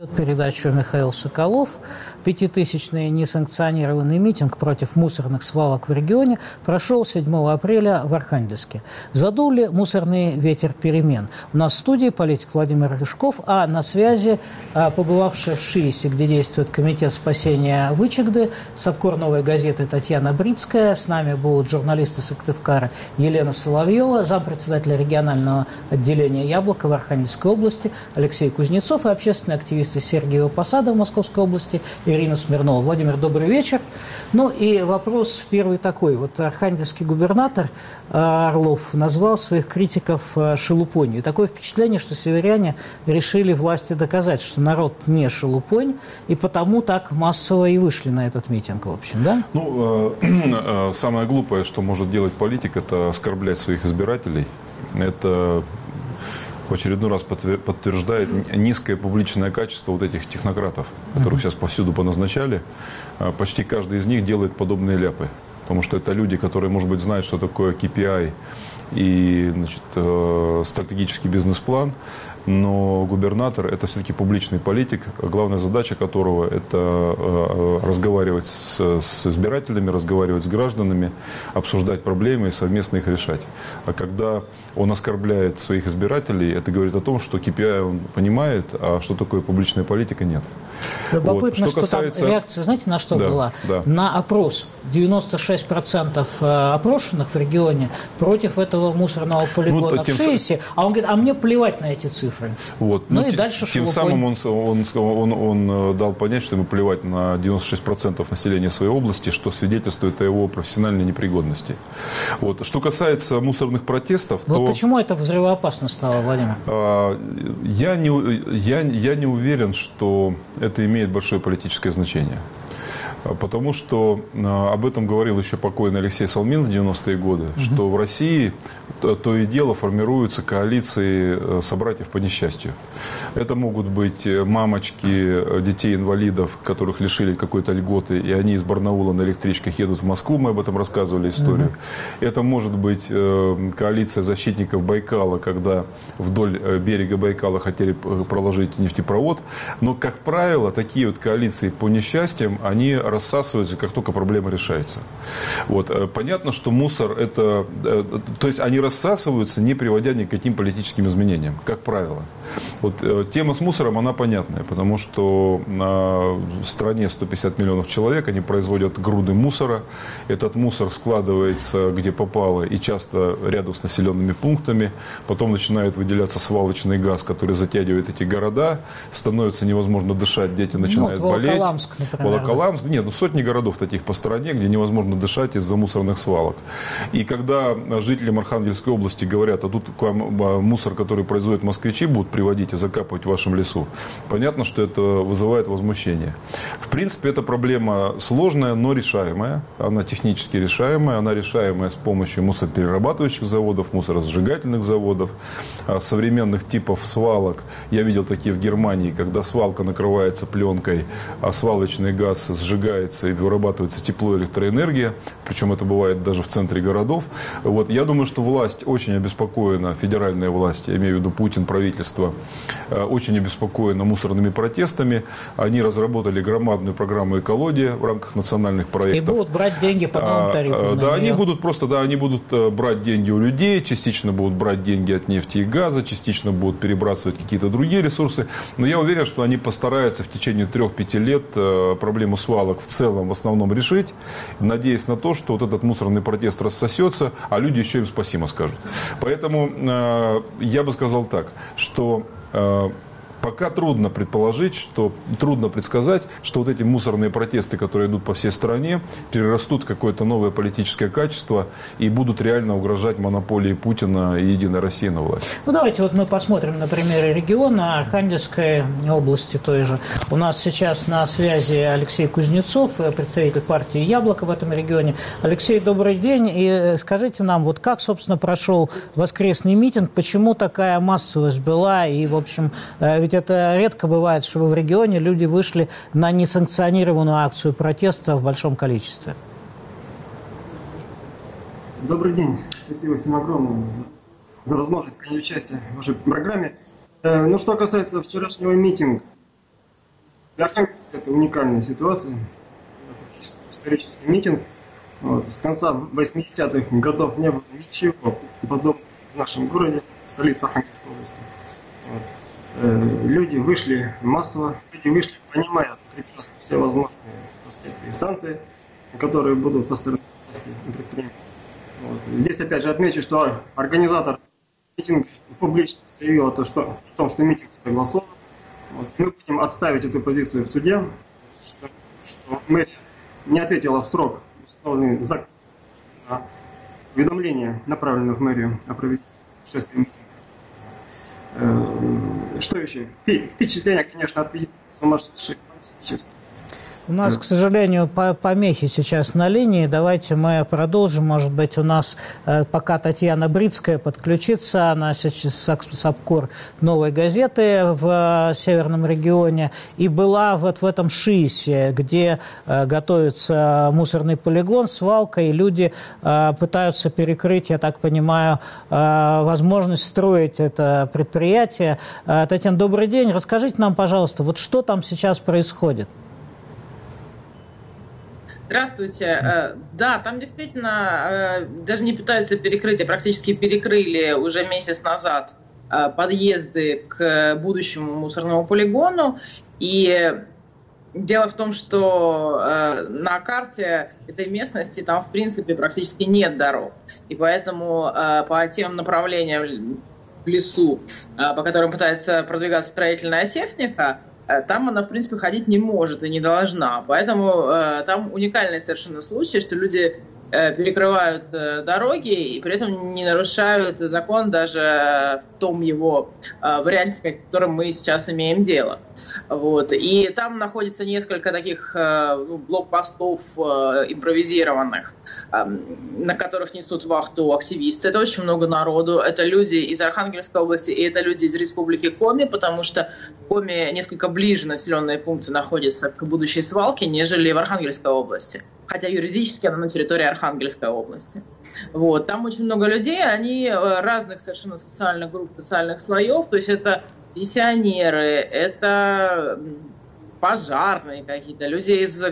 Передачу Михаил Соколов. 5000-й несанкционированный митинг против мусорных свалок в регионе прошел 7 апреля в Архангельске. Задули мусорный ветер перемен. У нас в студии политик Владимир Рыжков, а на связи побывавшая в Шиисе, где действует комитет спасения Вычегды, совкор «Новой газеты» Татьяна Брицкая. С нами будут журналисты Сыктывкара Елена Соловьева, зампредседателя регионального отделения «Яблоко» в Архангельской области Алексей Кузнецов и общественный активист из Сергиева Посада в Московской области Ирина Смирнова. Владимир, добрый вечер. Ну и вопрос первый такой. Вот архангельский губернатор Орлов назвал своих критиков шелупонью. И такое впечатление, что северяне решили власти доказать, что народ не шелупонь, и потому так массово и вышли на этот митинг, в общем, да? Ну, самое глупое, что может делать политик, это оскорблять своих избирателей. Это в очередной раз подтверждает низкое публичное качество вот этих технократов, которых сейчас повсюду поназначали. Почти каждый из них делает подобные ляпы. Потому что это люди, которые, может быть, знают, что такое KPI и, значит, стратегический бизнес-план. Но губернатор – это все-таки публичный политик, главная задача которого – это разговаривать с избирателями, разговаривать с гражданами, обсуждать проблемы и совместно их решать. А когда он оскорбляет своих избирателей, это говорит о том, что KPI он понимает, а что такое публичная политика – нет. Любопытно, вот. Что касается... там реакция, знаете, на что была? Да. На опрос. 96% опрошенных в регионе против этого мусорного полигона в Шиисе, а он говорит, а мне плевать на эти цифры. Вот. Ну и дальше тем самым он дал понять, что ему плевать на 96% населения своей области, что свидетельствует о его профессиональной непригодности. Вот. Что касается мусорных протестов, вот то... Почему это взрывоопасно стало, Владимир? Я не уверен, что это имеет большое политическое значение. Потому что об этом говорил еще покойный Алексей Салмин в 90-е годы, что в России то и дело формируются коалиции собратьев по несчастью. Это могут быть мамочки детей-инвалидов, которых лишили какой-то льготы, и они из Барнаула на электричках едут в Москву, мы об этом рассказывали историю. Это может быть коалиция защитников Байкала, когда вдоль берега Байкала хотели проложить нефтепровод. Но, как правило, такие вот коалиции по несчастьям, они рассасываются, как только проблема решается. Вот. Понятно, что мусор это... То есть они рассасываются, не приводя ни к каким политическим изменениям, как правило. Вот. Тема с мусором, она понятная, потому что в стране 150 миллионов человек, они производят груды мусора. Этот мусор складывается где попало и часто рядом с населенными пунктами. Потом начинает выделяться свалочный газ, который затягивает эти города. Становится невозможно дышать, дети начинают болеть. Волоколамск, например. Волоколамск. Нет, сотни городов таких по стране, где невозможно дышать из-за мусорных свалок. И когда жителям Архангельской области говорят, а тут к вам мусор, который производят москвичи, будут приводить и закапывать в вашем лесу, понятно, что это вызывает возмущение. В принципе, эта проблема сложная, но решаемая. Она технически решаемая. Она решаемая с помощью мусороперерабатывающих заводов, мусоросжигательных заводов, современных типов свалок. Я видел такие в Германии, когда свалка накрывается пленкой, а свалочный газ сжигается и вырабатывается тепло и электроэнергия, причем это бывает даже в центре городов. Вот. Я думаю, что власть очень обеспокоена, федеральная власть, я имею в виду Путин, правительство, очень обеспокоена мусорными протестами. Они разработали громадную программу экологии в рамках национальных проектов. И будут брать деньги по новым тарифам. Да, они будут брать деньги у людей, частично будут брать деньги от нефти и газа, частично будут перебрасывать какие-то другие ресурсы. Но я уверен, что они постараются в течение 3-5 лет проблему свалок в целом, в основном решить, надеясь на то, что вот этот мусорный протест рассосется, а люди еще им спасибо скажут. Поэтому я бы сказал так, что пока трудно предположить, трудно предсказать, что вот эти мусорные протесты, которые идут по всей стране, перерастут в какое-то новое политическое качество и будут реально угрожать монополии Путина и Единой России на власть. Ну, давайте вот мы посмотрим на примере региона Архангельской области той же. У нас сейчас на связи Алексей Кузнецов, представитель партии «Яблоко» в этом регионе. Алексей, добрый день. И скажите нам, вот как, собственно, прошел воскресный митинг, почему такая массовость была и, в общем, ведь это редко бывает, чтобы в регионе люди вышли на несанкционированную акцию протеста в большом количестве. Добрый день. Спасибо всем огромное за возможность принять участие в вашей программе. Ну, что касается вчерашнего митинга, Для Архангельска это уникальная ситуация. Это исторический митинг. Вот. С конца 80-х годов не было ничего подобного в нашем городе, в столице Архангельской области. Вот. Люди вышли массово, люди вышли, понимая прекрасно все возможные, так сказать, санкции, которые будут со стороны власти предприняты. Вот. Здесь опять же отмечу, что организатор митинга публично заявил о том, что митинг согласован. Вот. Мы будем отставить эту позицию в суде, что мэрия не ответила в срок, установленный закон, на уведомление, направленное в мэрию о проведении шествия митинга. Что еще? Впечатление, конечно, от митинга сумасшедшие, фантастические. У нас, к сожалению, помехи сейчас на линии. Давайте мы продолжим. Может быть, у нас пока Татьяна Брицкая подключится. Она сейчас САПКОР «Новой газеты» в Северном регионе. И была вот в этом ШИИСе, где готовится мусорный полигон, свалка, и люди пытаются перекрыть, я так понимаю, возможность строить это предприятие. Татьяна, добрый день. Расскажите нам, пожалуйста, вот что там сейчас происходит? Здравствуйте. Да, там действительно даже не пытаются перекрыть, а практически перекрыли уже месяц назад подъезды к будущему мусорному полигону. И дело в том, что на карте этой местности там, в принципе, практически нет дорог. И поэтому по тем направлениям в лесу, по которым пытается продвигаться строительная техника, там она, в принципе, ходить не может и не должна. Поэтому там уникальный совершенно случай, что люди перекрывают дороги и при этом не нарушают закон даже в том его варианте, с которым мы сейчас имеем дело. Вот. И там находится несколько таких блокпостов импровизированных, на которых несут вахту активисты. Это очень много народу. Это люди из Архангельской области и это люди из республики Коми, потому что в Коми несколько ближе населенные пункты находятся к будущей свалке, нежели в Архангельской области. Хотя юридически она на территории Архангельской области. Вот. Там очень много людей, они разных совершенно социальных групп, социальных слоев. То есть это пенсионеры, это пожарные какие-то, люди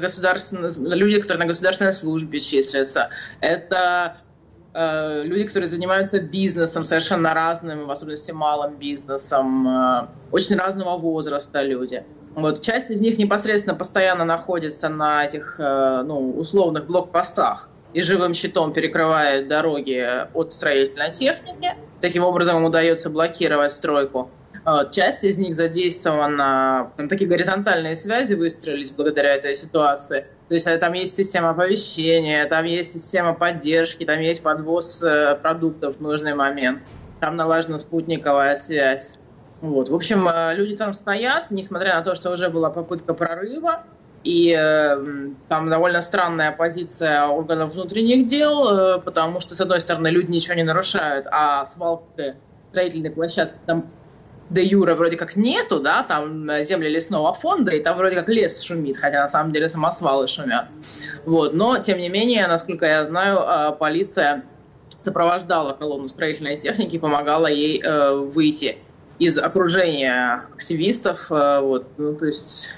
люди, которые на государственной службе числятся. Это люди, которые занимаются бизнесом совершенно разным, в особенности малым бизнесом, очень разного возраста люди. Вот, часть из них непосредственно постоянно находится на этих условных блокпостах и живым щитом перекрывают дороги от строительной техники. Таким образом им удается блокировать стройку. Часть из них задействована, там такие горизонтальные связи выстроились благодаря этой ситуации. То есть там есть система оповещения, там есть система поддержки, там есть подвоз продуктов в нужный момент, там налажена спутниковая связь. Вот. В общем, люди там стоят, несмотря на то, что уже была попытка прорыва, и там довольно странная позиция органов внутренних дел, потому что, с одной стороны, люди ничего не нарушают, а свалки, строительные площадки там де юре вроде как нету, да, там земли лесного фонда, и там вроде как лес шумит, хотя на самом деле самосвалы шумят. Вот. Но, тем не менее, насколько я знаю, полиция сопровождала колонну строительной техники, помогала ей выйти из окружения активистов, вот, то есть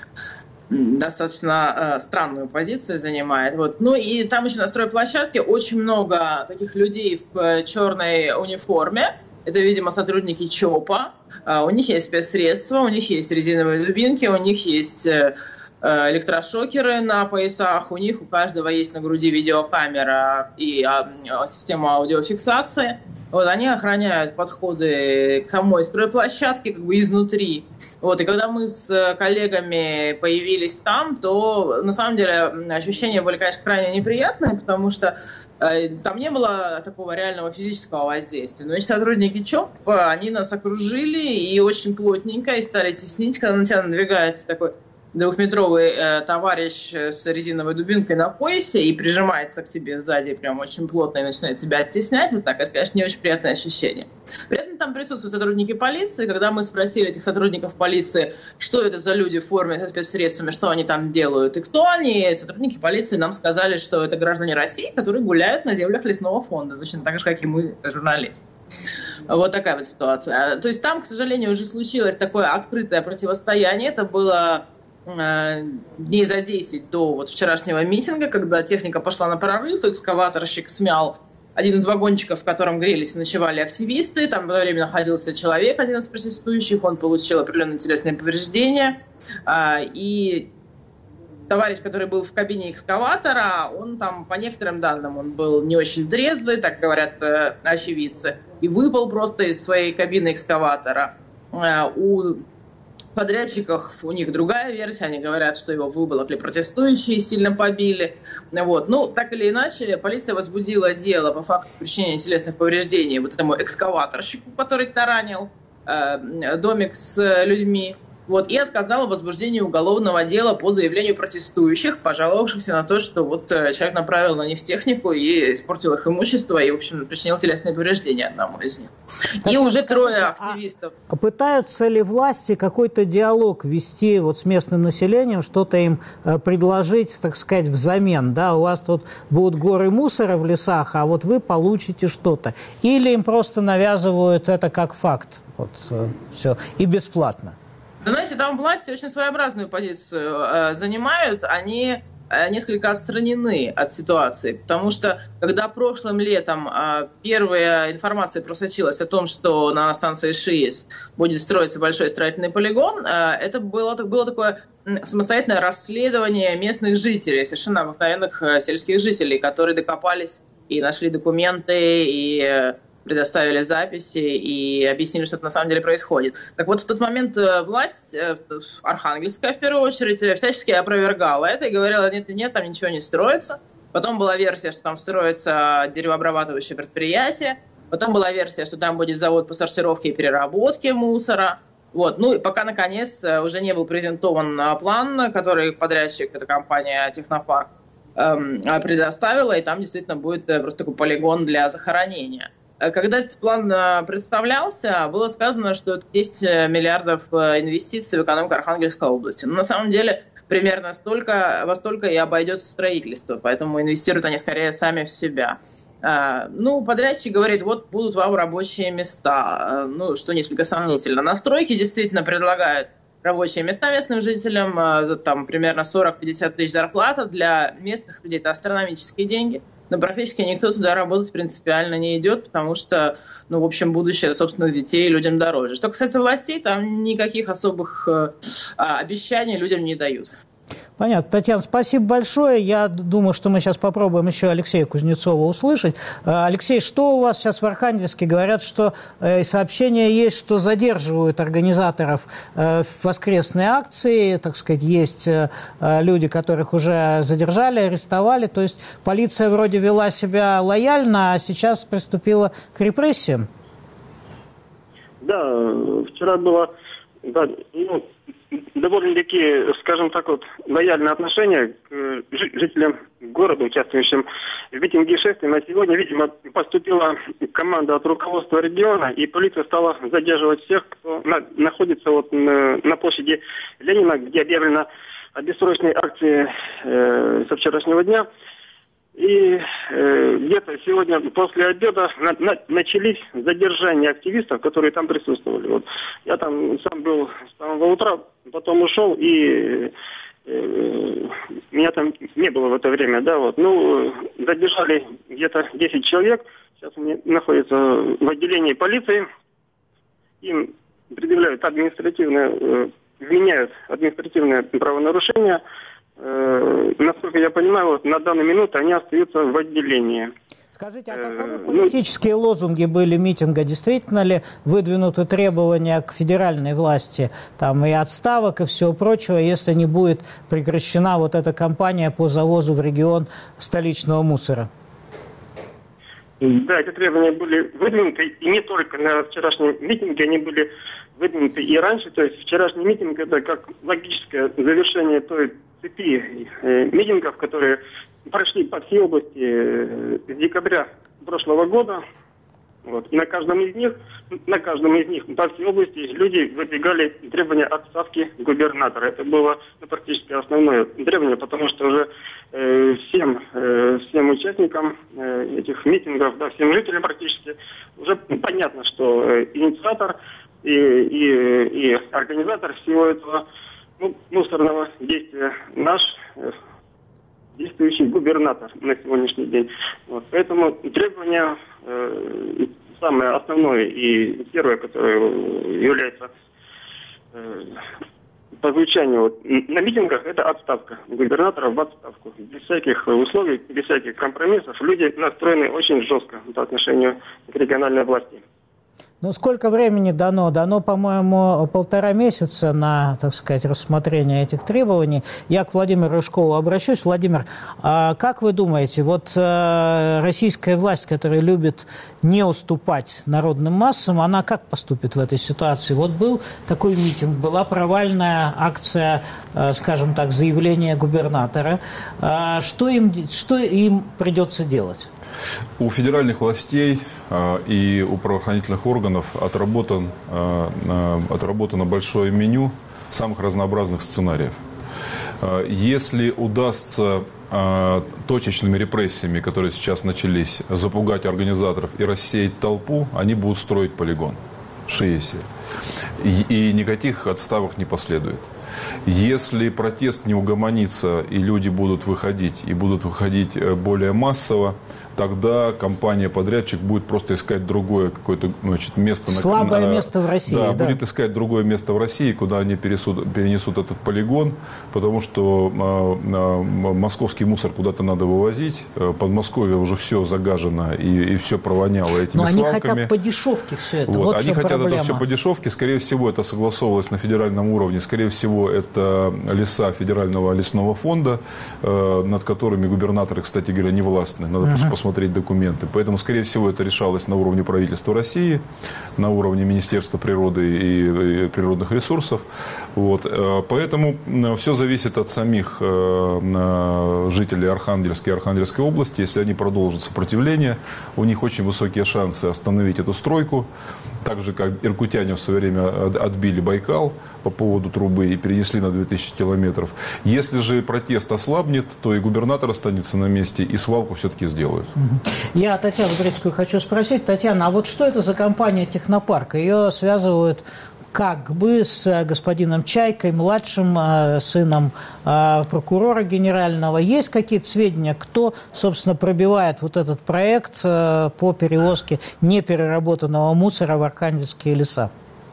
достаточно странную позицию занимает. Вот. Ну и там еще на стройплощадке очень много таких людей в черной униформе. Это, видимо, сотрудники ЧОПа. У них есть спецсредства, у них есть резиновые дубинки, у них есть электрошокеры на поясах, у них у каждого есть на груди видеокамера и система аудиофиксации. Вот, они охраняют подходы к самой стройплощадке как бы изнутри. Вот, и когда мы с коллегами появились там, то на самом деле ощущения были, конечно, крайне неприятные, потому что там не было такого реального физического воздействия. Но эти сотрудники ЧОП, они нас окружили и очень плотненько и стали теснить, когда на тебя надвигается такой двухметровый товарищ с резиновой дубинкой на поясе и прижимается к тебе сзади прям очень плотно и начинает тебя оттеснять. Вот так. Это, конечно, не очень приятное ощущение. При этом там присутствуют сотрудники полиции. Когда мы спросили этих сотрудников полиции, что это за люди в форме со спецсредствами, что они там делают и кто они, сотрудники полиции нам сказали, что это граждане России, которые гуляют на землях лесного фонда, точно так же, как и мы, журналисты. Вот такая вот ситуация. То есть там, к сожалению, уже случилось такое открытое противостояние. Это было дней за 10 до вот вчерашнего митинга, когда техника пошла на прорыв, экскаваторщик смял один из вагончиков, в котором грелись и ночевали активисты. Там в это время находился человек, один из протестующих. Он получил определенные телесные повреждения. И товарищ, который был в кабине экскаватора, он там, по некоторым данным, он был не очень трезвый, так говорят очевидцы, и выпал просто из своей кабины экскаватора. У подрядчиков, у них другая версия, они говорят, что его выволокли протестующие, сильно побили. Вот. Ну, так или иначе, полиция возбудила дело по факту причинения телесных повреждений вот этому экскаваторщику, который таранил домик с людьми. Вот, и отказала в возбуждении уголовного дела по заявлению протестующих, пожаловавшихся на то, что вот человек направил на них технику и испортил их имущество и, в общем, причинил телесные повреждения одному из них. Так, и уже трое активистов. А пытаются ли власти какой-то диалог вести вот с местным населением, что-то им предложить, так сказать, взамен? Да, у вас тут будут горы мусора в лесах, а вот вы получите что-то. Или им просто навязывают это как факт, вот все, и бесплатно? Знаете, там власти очень своеобразную позицию занимают. Они несколько отстранены от ситуации, потому что когда прошлым летом первая информация просочилась о том, что на станции ШИИС будет строиться большой строительный полигон, это было такое самостоятельное расследование местных жителей, совершенно обыкновенных сельских жителей, которые докопались и нашли документы, и предоставили записи и объяснили, что это на самом деле происходит. Так вот, в тот момент власть, архангельская в первую очередь, всячески опровергала это и говорила, нет, там ничего не строится. Потом была версия, что там строится деревообрабатывающее предприятие. Потом была версия, что там будет завод по сортировке и переработке мусора. Вот. Ну и пока, наконец, уже не был презентован план, который подрядчик, эта компания «Технопарк», предоставила, и там действительно будет просто такой полигон для захоронения. Когда этот план представлялся, было сказано, что это 10 миллиардов инвестиций в экономику Архангельской области. Но на самом деле примерно во столько и обойдется строительство, поэтому инвестируют они скорее сами в себя. Ну, подрядчик говорит, вот будут вам рабочие места, ну, что несколько сомнительно. На стройке действительно предлагают рабочие места местным жителям, там примерно 40-50 тысяч зарплата, для местных людей это астрономические деньги. Но практически никто туда работать принципиально не идет, потому что, ну, в общем, будущее собственных детей людям дороже. Что касается властей, там никаких особых обещаний людям не дают. Понятно. Татьяна, спасибо большое. Я думаю, что мы сейчас попробуем еще Алексея Кузнецова услышать. Алексей, что у вас сейчас в Архангельске? Говорят, что сообщения есть, что задерживают организаторов воскресной акции. Так сказать, есть люди, которых уже задержали, арестовали. То есть полиция вроде вела себя лояльно, а сейчас приступила к репрессиям. Да, вчера было... Да, довольно-таки, скажем так, вот, лояльное отношение к жителям города, участвующим в митинге и шествии. На сегодня, видимо, поступила команда от руководства региона, и полиция стала задерживать всех, кто находится вот на площади Ленина, где объявлена о бессрочной акции со вчерашнего дня. И где-то сегодня после обеда начались задержания активистов, которые там присутствовали. Вот. Я там сам был с самого утра, потом ушел, и меня там не было в это время. Да, вот. Ну, задержали где-то 10 человек. Сейчас они находятся в отделении полиции. Им предъявляют вменяют административное правонарушение. Насколько я понимаю, вот на данную минуту они остаются в отделении. Скажите, а каковы политические лозунги были митинга? Действительно ли выдвинуты требования к федеральной власти, там и отставок, и всего прочего, если не будет прекращена вот эта кампания по завозу в регион столичного мусора? Да, эти требования были выдвинуты, и не только на вчерашнем митинге, они были выдвинуты и раньше. То есть вчерашний митинг – это как логическое завершение той цепи митингов, которые прошли по всей области с декабря прошлого года. Вот. И на каждом из них по всей области люди выдвигали требования отставки губернатора. Это было практически основное требование, потому что уже всем участникам этих митингов, да, всем жителям практически, уже понятно, что инициатор и организатор всего этого мусорного действия наш действующий губернатор на сегодняшний день. Вот. Поэтому требования самое основное и первое, которое является по звучанию на митингах, это отставка губернатора в отставку. Без всяких условий, без всяких компромиссов. Люди настроены очень жестко по отношению к региональной власти. Ну, сколько времени дано? Дано, по-моему, 1,5 месяца на, так сказать, рассмотрение этих требований. Я к Владимиру Рыжкову обращусь. Владимир, как вы думаете, вот российская власть, которая любит не уступать народным массам, она как поступит в этой ситуации? Вот был такой митинг, была провальная акция, скажем так, заявления губернатора. Что им придется делать? У федеральных властей и у правоохранительных органов отработано большое меню самых разнообразных сценариев. Если удастся точечными репрессиями, которые сейчас начались, запугать организаторов и рассеять толпу, они будут строить полигон в Шиесе. И никаких отставок не последует. Если протест не угомонится и люди будут выходить, и будут выходить более массово, тогда компания-подрядчик будет просто искать другое какое-то, значит, место. Слабое место в России. Да, будет искать другое место в России, куда они перенесут этот полигон, потому что московский мусор куда-то надо вывозить. Подмосковье уже все загажено и все провоняло этими свалками. Но они хотят по дешевке все это. Вот они хотят проблема. Это все по дешевке. Скорее всего, это согласовывалось на федеральном уровне. Скорее всего, это леса Федерального лесного фонда, над которыми губернаторы, кстати говоря, не властны. Надо просто посмотреть документы. Поэтому, скорее всего, это решалось на уровне правительства России, на уровне Министерства природы и природных ресурсов. Вот. Поэтому все зависит от самих жителей Архангельска и Архангельской области. Если они продолжат сопротивление, у них очень высокие шансы остановить эту стройку. Так же, как иркутяне в свое время отбили Байкал по поводу трубы и перенесли на 2000 километров. Если же протест ослабнет, то и губернатор останется на месте, и свалку все-таки сделают. Я Татьяну Брестскую хочу спросить. Татьяна, а вот что это за компания «Технопарк»? Ее связывают как бы с господином Чайкой, младшим сыном прокурора генерального. Есть какие-то сведения, кто, собственно, пробивает вот этот проект по перевозке непереработанного мусора в архангельские леса?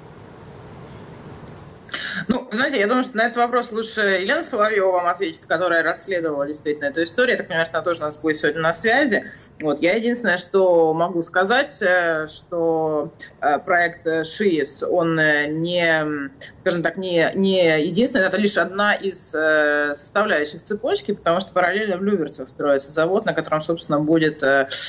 Ну, вы знаете, я думаю, что на этот вопрос лучше Елена Соловьева вам ответит, которая расследовала действительно эту историю. Я так понимаю, что она тоже у нас будет сегодня на связи. Вот. Я единственное, что могу сказать, что проект ШИЭС, он не, скажем так, не единственный, это лишь одна из составляющих цепочки, потому что параллельно в Люберцах строится завод, на котором, собственно, будет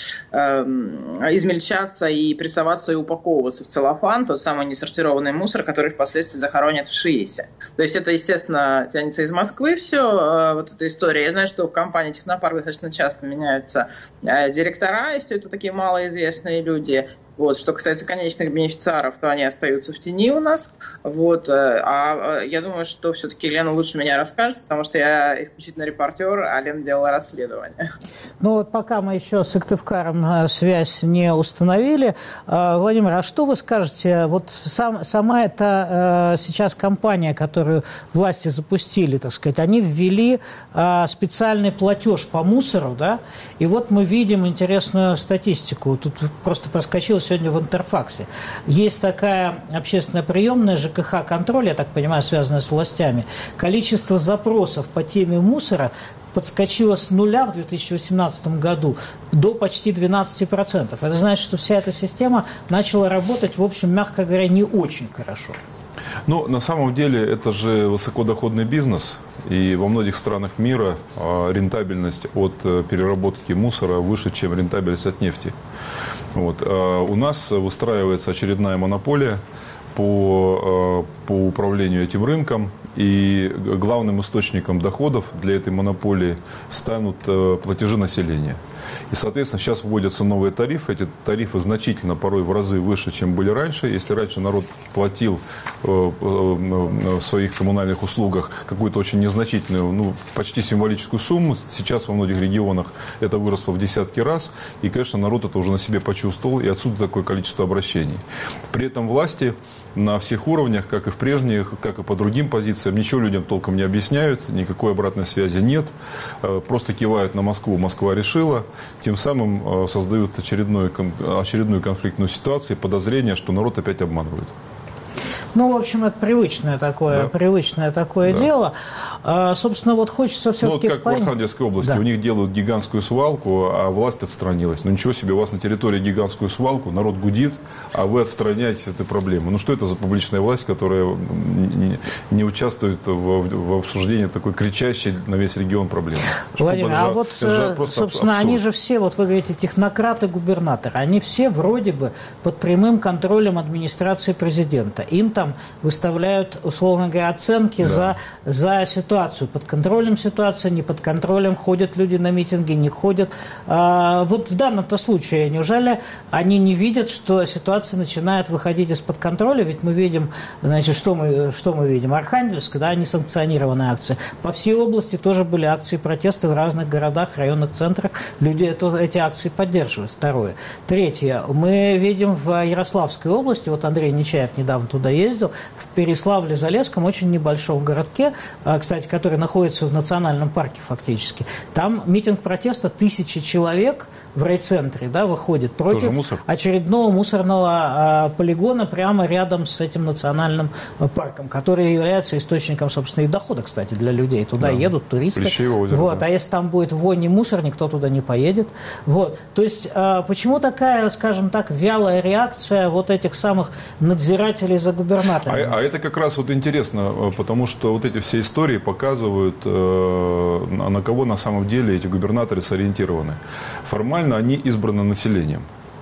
измельчаться и прессоваться и упаковываться в целлофан тот самый несортированный мусор, который впоследствии захоронят в ШИЭСе. То есть это, естественно, тянется из Москвы все, вот эта история. Я знаю, что в компании «Технопарк» достаточно часто меняются директора, и все это такие малоизвестные люди. Вот. Что касается конечных бенефициаров, то они остаются в тени у нас. Вот. А я думаю, что все-таки Лена лучше меня расскажет, потому что я исключительно репортер, а Лена делала расследование. Ну вот пока мы еще с Сыктывкаром связь не установили. Владимир, а что вы скажете? Вот сама эта сейчас компания, которую власти запустили, так сказать, они ввели специальный платеж по мусору, да? И вот мы видим интересную статистику. Тут просто проскочило сегодня в Интерфаксе. Есть такая общественная приемная ЖКХ-контроль, я так понимаю, связанная с властями. Количество запросов по теме мусора подскочило с нуля в 2018 году до почти 12%. Это значит, что вся эта система начала работать, в общем, мягко говоря, не очень хорошо. Ну, на самом деле, это же высокодоходный бизнес, и во многих странах мира рентабельность от переработки мусора выше, чем рентабельность от нефти. Вот. У нас выстраивается очередная монополия по управлению этим рынком, и главным источником доходов для этой монополии станут платежи населения. И, соответственно, сейчас вводятся новые тарифы. Эти тарифы значительно, порой в разы выше, чем были раньше. Если раньше народ платил в своих коммунальных услугах какую-то очень незначительную, ну, почти символическую сумму, сейчас во многих регионах это выросло в десятки раз. И, конечно, народ это уже на себе почувствовал, и отсюда такое количество обращений. При этом власти на всех уровнях, как и в прежних, как и по другим позициям, позициям, ничего людям толком не объясняют, никакой обратной связи нет, просто кивают на Москву, Москва решила, тем самым создают очередную конфликтную ситуацию и подозрение, что народ опять обманывает. Ну, в общем, это привычное такое дело. Собственно, вот хочется все-таки... Ну, вот как в Архангельской области. Да. У них делают гигантскую свалку, а власть отстранилась. Ну, ничего себе, у вас на территории гигантскую свалку, народ гудит, а вы отстраняетесь от этой проблемы. Ну, что это за публичная власть, которая не участвует в обсуждении такой кричащей на весь регион проблемы? Владимир, а вот, собственно, они же все, вот вы говорите, технократы-губернаторы, они все вроде бы под прямым контролем администрации президента. Им там выставляют, условно говоря, оценки за ситуацию. Под контролем ситуация, не под контролем, ходят люди на митинги, не ходят. Вот в данном-то случае, неужели они не видят, что ситуация начинает выходить из-под контроля? Ведь мы видим, значит, что мы видим? Архангельск, да, несанкционированные акции. По всей области тоже были акции протеста в разных городах, районных центрах. Люди эти акции поддерживают. Второе. Третье. Мы видим в Ярославской области, вот Андрей Нечаев недавно туда ездил, в Переславле-Залесском, очень небольшом городке, кстати, который находится в национальном парке фактически. Там митинг протеста, 1000 человек в райцентре, да, выходит против очередного мусорного полигона прямо рядом с этим национальным парком, который является источником, собственно, и дохода, кстати, для людей. Туда едут туристы. Озеро, вот, да. А если там будет вонь и мусор, никто туда не поедет. Вот. То есть, почему такая, скажем так, вялая реакция вот этих самых надзирателей за губернаторами? А это как раз вот интересно, потому что вот эти все истории показывают, на кого на самом деле эти губернаторы сориентированы. Формально они избраны населением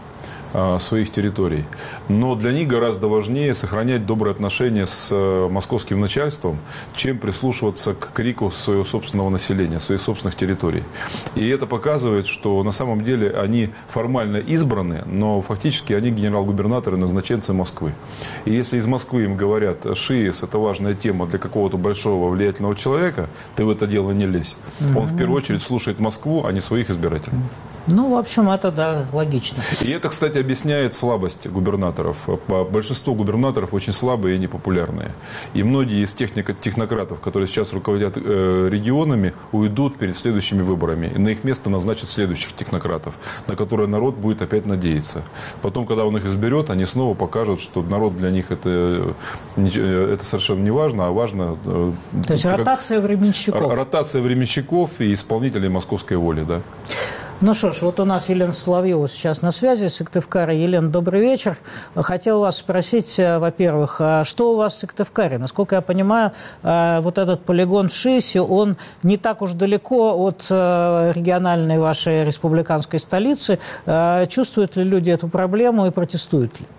своих территорий. Но для них гораздо важнее сохранять добрые отношения с московским начальством, чем прислушиваться к крику своего собственного населения, своих собственных территорий. И это показывает, что на самом деле они формально избраны, но фактически они генерал-губернаторы, назначенцы Москвы. И если из Москвы им говорят: ШИЭС – это важная тема для какого-то большого влиятельного человека, ты в это дело не лезь. Он в первую очередь слушает Москву, а не своих избирателей. Ну, в общем, это, да, логично. И это, кстати, объясняет слабость губернаторов. Большинство губернаторов очень слабые и непопулярные. И многие из технократов, которые сейчас руководят регионами, уйдут перед следующими выборами. И на их место назначат следующих технократов, на которые народ будет опять надеяться. Потом, когда он их изберет, они снова покажут, что народ для них это совершенно не важно, а важно... То есть ротация временщиков. Ротация временщиков и исполнителей московской воли, да. Ну что ж, вот у нас Елена Соловьева сейчас на связи с Сыктывкара. Елена, добрый вечер. Хотел вас спросить, во-первых, что у вас в Сыктывкаре? Насколько я понимаю, вот этот полигон в ШИЭСе, он не так уж далеко от региональной вашей республиканской столицы. Чувствуют ли люди эту проблему и протестуют ли?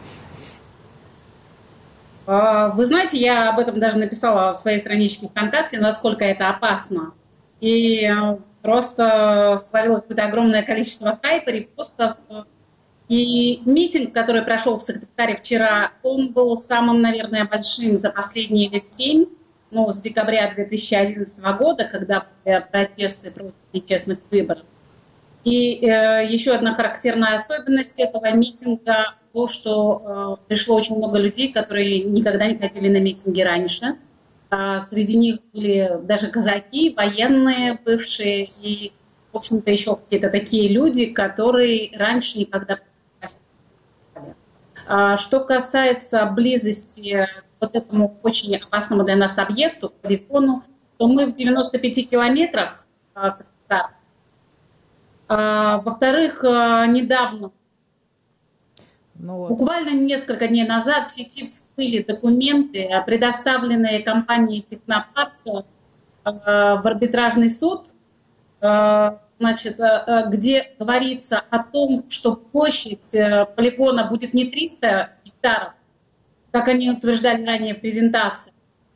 Вы знаете, я об этом даже написала в своей страничке ВКонтакте, насколько это опасно. И просто словила какое-то огромное количество хайпа, репостов. И митинг, который прошел в Сыктывкаре вчера, он был самым, наверное, большим за последние лет 7, ну, с декабря 2011 года, когда были протесты против нечестных выборов. И еще одна характерная особенность этого митинга – то, что пришло очень много людей, которые никогда не ходили на митинги раньше. Среди них были даже казаки, военные бывшие и, в общем-то, еще какие-то такие люди, которые раньше никогда не ходили. Что касается близости к вот этому очень опасному для нас объекту, полигону, то мы в 95 километрах с Сыктывкара. Во-вторых, недавно, буквально несколько дней назад в сети всплыли документы, предоставленные компанией «Технопарк» в арбитражный суд, значит, где говорится о том, что площадь полигона будет не 300 гектаров, как они утверждали ранее в презентации,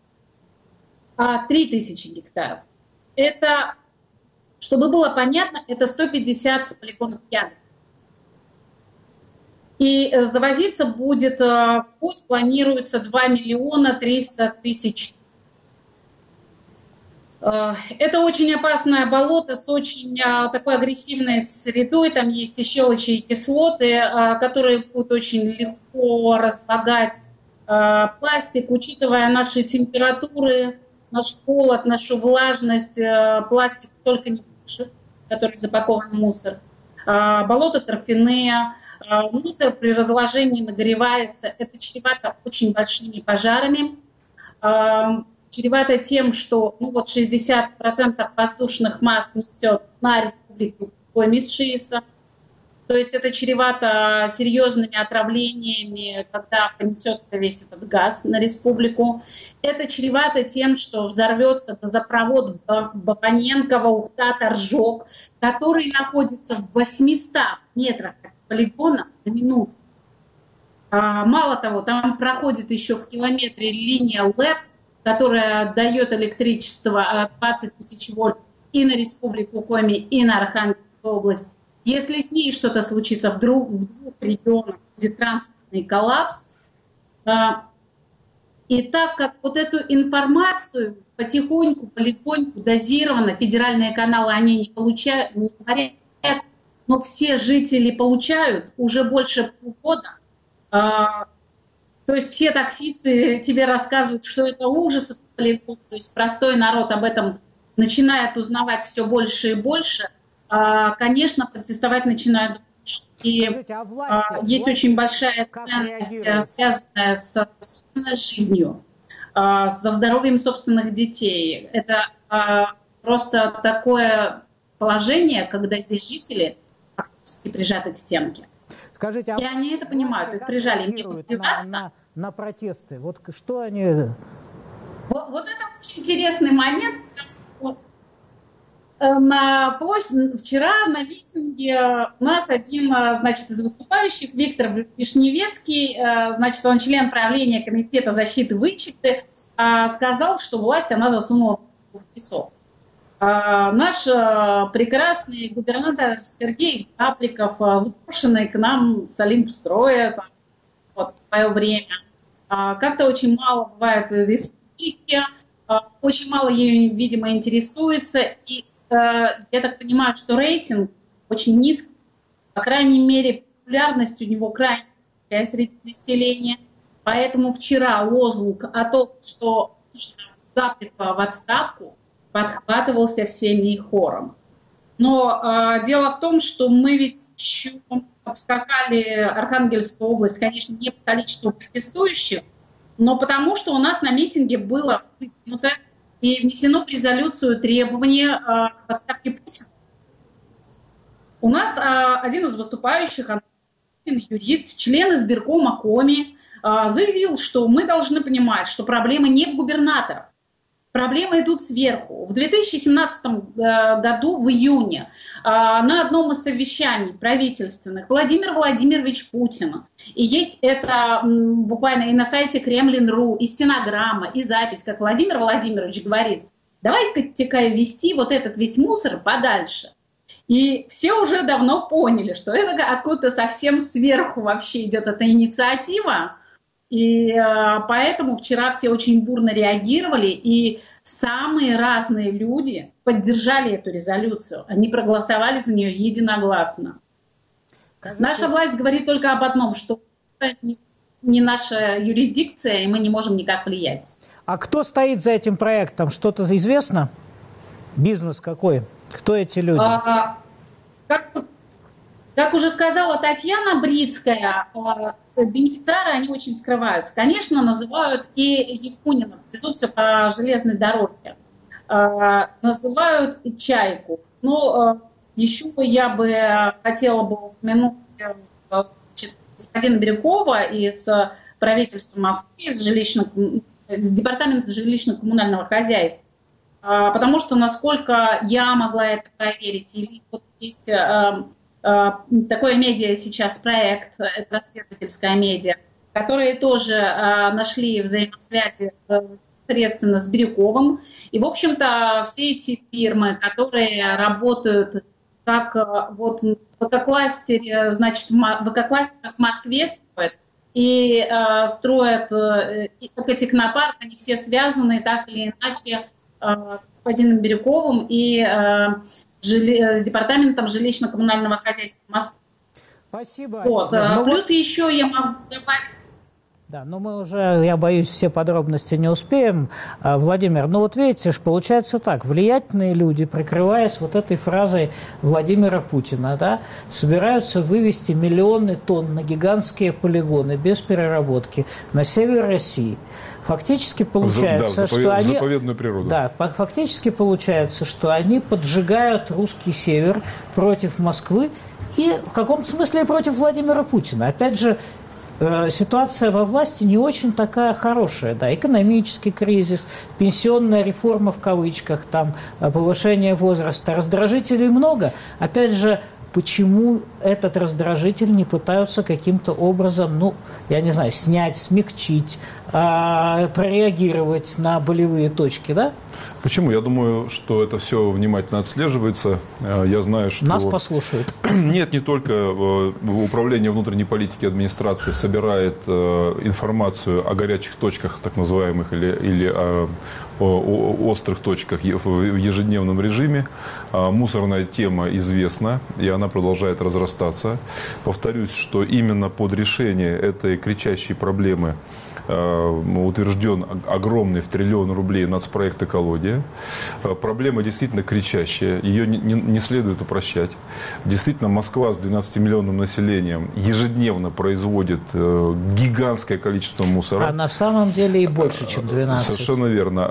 а 3000 гектаров. Это, чтобы было понятно, это 150 полигонов ядер. И завозиться будет, в год планируется 2 300 000. Это очень опасное болото с очень такой агрессивной средой. Там есть и щелочи, и кислоты, которые будут очень легко разлагать Пластик, учитывая наши температуры, наш холод, нашу влажность, пластик только не пишет, который запакован в мусор. Болота торфяные, мусор при разложении нагревается. Это чревато очень большими пожарами. Чревато тем, что 60% воздушных масс несет на республику Коми с ШИИСа. То есть это чревато серьезными отравлениями, когда понесется весь этот газ на республику. Это чревато тем, что взорвется газопровод Бабаненково-Ухта-Торжок, который находится в 800 метрах от полигона на минуту. Мало того, там проходит еще в километре линия ЛЭП, которая дает электричество 20 тысяч вольт и на республику Коми, и на Архангельскую область. Если с ней что-то случится в двух регионах, будет транспортный коллапс. И так как вот эту информацию потихоньку, полегоньку, дозированно, федеральные каналы они не получают, не говорят, но все жители получают уже больше полгода. То есть все таксисты тебе рассказывают, что это ужас, это полигон. То есть простой народ об этом начинает узнавать все больше и больше. Конечно, протестовать начинают. И есть очень большая ценность, связанная с собственной жизнью, со здоровьем собственных детей. Это просто такое положение, когда здесь жители фактически прижаты к стенке. Скажите, и они это понимают, их прижали, им некуда деваться. На протесты. Вот что они... Вот это очень интересный момент. На площади, вчера на митинге у нас один, значит, из выступающих, Виктор Вишневецкий, значит, он член правления Комитета защиты Вычеты, сказал, что власть она засунула в песок. Наш прекрасный губернатор Сергей Гапликов, запрошенный к нам с Олимпстроя в свое время, как-то очень мало бывает в республике, очень мало ею, видимо, интересуется, и я так понимаю, что рейтинг очень низкий, по крайней мере, популярность у него крайне низкая среди населения. Поэтому вчера лозунг о том, что Гапликова в отставку, подхватывался всеми хором. Но дело в том, что мы ведь еще обскакали Архангельскую область, конечно, не по количеству протестующих, но потому что у нас на митинге было выдвинуто и внесено в резолюцию требование к отставке Путина. У нас один из выступающих, юрист, член избиркома Коми, заявил, что мы должны понимать, что проблемы не в губернаторах. Проблемы идут сверху. В 2017 году, в июне, на одном из совещаний правительственных Владимир Владимирович Путин, и есть это буквально и на сайте Кремлин.ру, и стенограмма, и запись, как Владимир Владимирович говорит, давайте-ка вести вот этот весь мусор подальше. И все уже давно поняли, что это откуда-то совсем сверху вообще идет эта инициатива. И поэтому вчера все очень бурно реагировали, и самые разные люди поддержали эту резолюцию. Они проголосовали за нее единогласно. Наша власть говорит только об одном, что это не наша юрисдикция, и мы не можем никак влиять. А кто стоит за этим проектом? Что-то известно? Бизнес какой? Кто эти люди? Как уже сказала Татьяна Брицкая, бенефициары, они очень скрываются. Конечно, называют и Якунина, везут все по железной дороге. Называют и Чайку. Но еще я бы хотела бы упомянуть господина Бирюкова из правительства Москвы, из департамента жилищно-коммунального хозяйства. Потому что, насколько я могла это проверить, или вот есть... такое медиа сейчас проект, это расследовательская медиа, которые тоже нашли взаимосвязи непосредственно с Бирюковым. И, в общем-то, все эти фирмы, которые работают как вот ВК-кластере, значит, ВК-кластер в Москве строят, и строят и как и технопарк, они все связаны так или иначе с господином Бирюковым и с департаментом жилищно-коммунального хозяйства Москвы. Спасибо. Вот. Плюс еще я могу добавить, Да, но мы уже, я боюсь, все подробности не успеем. Владимир, ну вот видите, получается так, влиятельные люди, прикрываясь вот этой фразой Владимира Путина, да, собираются вывести миллионы тонн на гигантские полигоны без переработки на север России. Фактически получается, что они... заповедную природу. Да, фактически получается, что они поджигают русский север против Москвы и в каком-то смысле и против Владимира Путина. Опять же, ситуация во власти не очень такая хорошая. Да, экономический кризис, пенсионная реформа в кавычках, там, повышение возраста, раздражителей много. Опять же, почему этот раздражитель не пытаются каким-то образом, ну, я не знаю, снять, смягчить, прореагировать на болевые точки, да? Почему? Я думаю, что это все внимательно отслеживается. Я знаю, что... Нас послушают. Нет, не только. Управление внутренней политики администрации собирает информацию о горячих точках, так называемых, или о острых точках в ежедневном режиме. Мусорная тема известна, и она продолжает разрастаться. Повторюсь, что именно под решение этой кричащей проблемы утвержден огромный в триллион рублей нацпроект «Экология». Проблема действительно кричащая, ее не следует упрощать. Действительно, Москва с 12-миллионным населением ежедневно производит гигантское количество мусора. А на самом деле и больше, чем 12. Совершенно верно.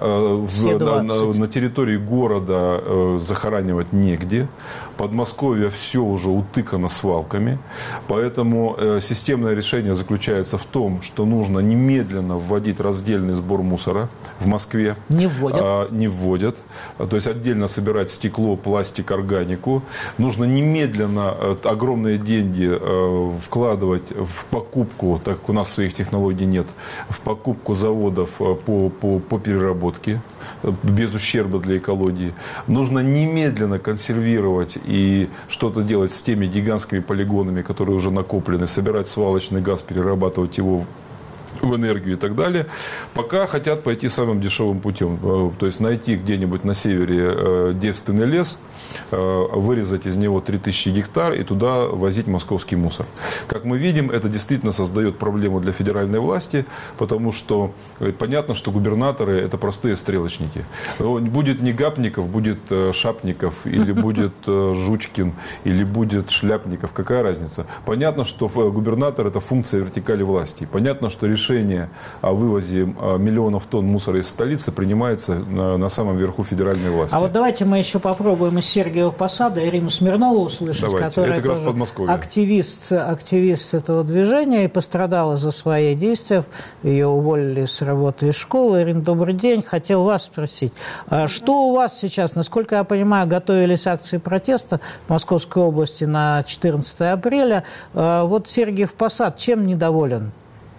На территории города захоранивать негде. Подмосковье все уже утыкано свалками. Поэтому системное решение заключается в том, что нужно немедленно вводить раздельный сбор мусора в Москве. Не вводят. Не вводят. То есть отдельно собирать стекло, пластик, органику. Нужно немедленно огромные деньги вкладывать в покупку, так как у нас своих технологий нет, в покупку заводов по переработке без ущерба для экологии. Нужно немедленно консервировать и что-то делать с теми гигантскими полигонами, которые уже накоплены, собирать свалочный газ, перерабатывать его в энергию и так далее, пока хотят пойти самым дешевым путем. То есть найти где-нибудь на севере девственный лес, вырезать из него 3000 гектар и туда возить московский мусор. Как мы видим, это действительно создает проблему для федеральной власти, потому что понятно, что губернаторы – это простые стрелочники. Будет не Гапников, будет Шапников, или будет Жучкин, или будет Шляпников. Какая разница? Понятно, что губернатор – это функция вертикали власти. Понятно, что решение о вывозе миллионов тонн мусора из столицы принимается на самом верху федеральной власти. А вот давайте мы еще попробуем из Сергиева Посада Ирину Смирнову услышать, давайте. которая тоже активист этого движения и пострадала за свои действия. Ее уволили с работы из школы. Ирина, добрый день. Хотел вас спросить, что у вас сейчас, насколько я понимаю, готовились акции протеста в Московской области на 14 апреля. Вот Сергиев Посад чем недоволен?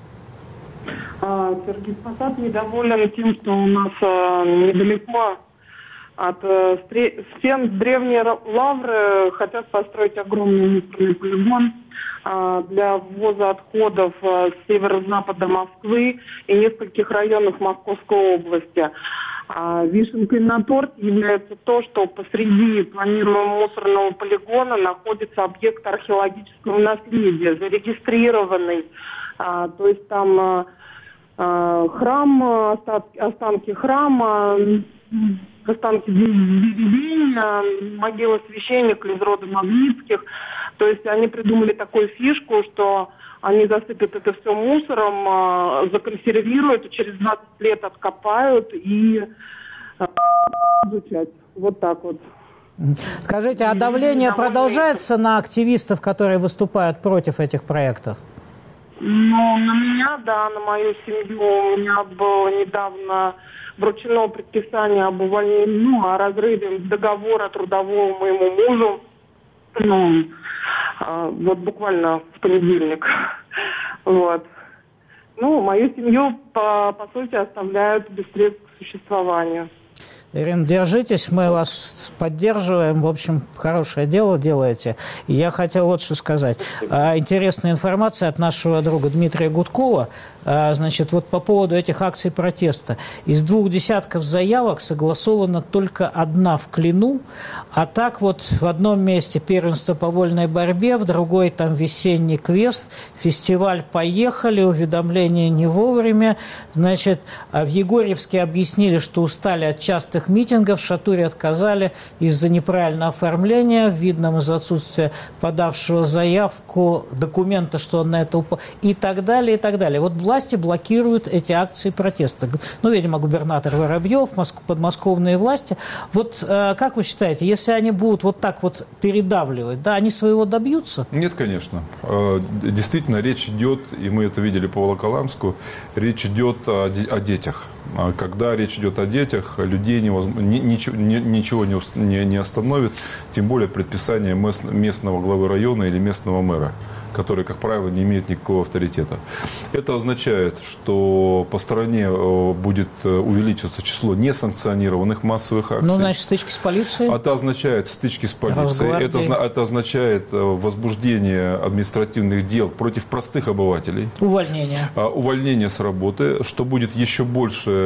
Сергей Посад недоволен тем, что у нас недалеко от стен древней лавры хотят построить огромный мусорный полигон для ввоза отходов с северо-запада Москвы и нескольких районов Московской области. Вишенкой на торт является то, что посреди планируемого мусорного полигона находится объект археологического наследия, зарегистрированный. То есть там храм, останки храма, останки деревень, могила священника из рода Магнитских. То есть они придумали такую фишку, что они засыпят это все мусором, законсервируют, и через 20 лет откопают и изучать. Вот так вот. Скажите, а давление продолжается на активистов, которые выступают против этих проектов? Ну, на меня, да, на мою семью. У меня было недавно вручено предписание об увольнении, о разрыве договора трудового моему мужу. Ну, вот буквально в понедельник. Вот. Ну, мою семью, по сути, оставляют без средств к существованию. Ирина, держитесь, мы вас поддерживаем. В общем, хорошее дело делаете. И я хотел вот что сказать. Интересная информация от нашего друга Дмитрия Гудкова. Значит, вот по поводу этих акций протеста. Из 2 десятков заявок согласована только 1 в Клину. А так вот в одном месте первенство по вольной борьбе, в другой там весенний квест, фестиваль «Поехали», уведомление не вовремя. Значит, в Егорьевске объяснили, что устали от частых митингов, в Шатуре отказали из-за неправильного оформления, видно из-за отсутствия подавшего заявку, документа, что он на это упал, и так далее, и так далее. Вот власти блокируют эти акции протеста. Ну, видимо, губернатор Воробьев, подмосковные власти. Вот как вы считаете, если они будут вот так вот передавливать, да, они своего добьются? Нет, конечно. Действительно, речь идет, и мы это видели по Волоколамску, речь идет о детях. Когда речь идет о детях, людей ничего не остановит, тем более предписание местного главы района или местного мэра, который, как правило, не имеет никакого авторитета. Это означает, что по стране будет увеличиваться число несанкционированных массовых акций. Ну, значит, стычки с полицией? Это означает стычки с полицией. Это означает возбуждение административных дел против простых обывателей. Увольнение. Увольнение с работы, что будет еще больше